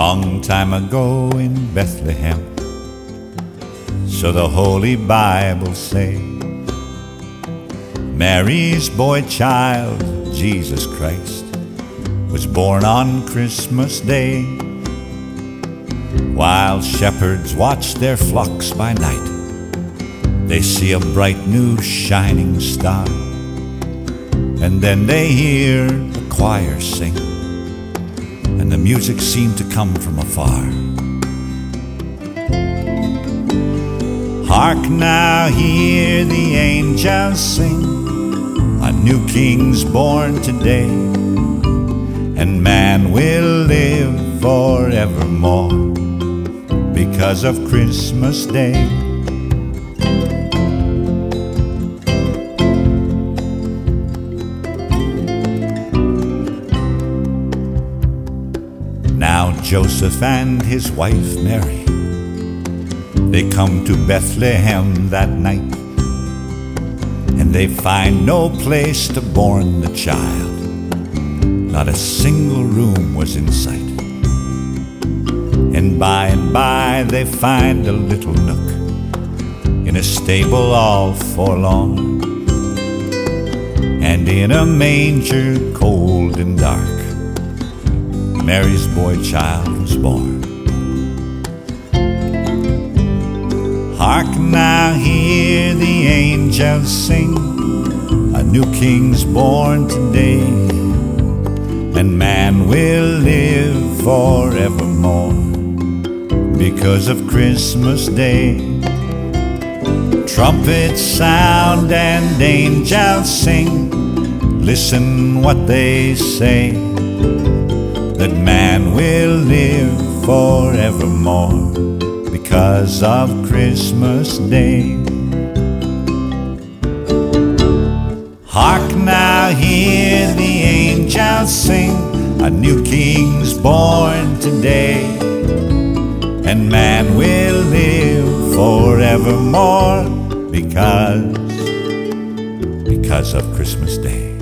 Long time ago in Bethlehem, so the Holy Bible say, Mary's boy child, Jesus Christ, was born on Christmas Day. While shepherds watch their flocks by night, they see a bright new shining star, and then they hear the choir sing, and the music seemed to come from afar. Hark now, hear the angels sing, a new king's born today, and man will live forevermore because of Christmas Day. Now Joseph and his wife Mary, they come to Bethlehem that night, and they find no place to born the child. Not a single room was in sight. And by they find a little nook in a stable all forlorn, and in a manger cold and dark, Mary's boy child was born. Hark now, hear the angels sing, a new king's born today, and man will live forevermore because of Christmas Day. Trumpets sound and angels sing, listen what they say, that man will live forevermore because of Christmas Day. Hark now, hear the angels sing, a new king's born today, and man will live forevermore because of Christmas Day.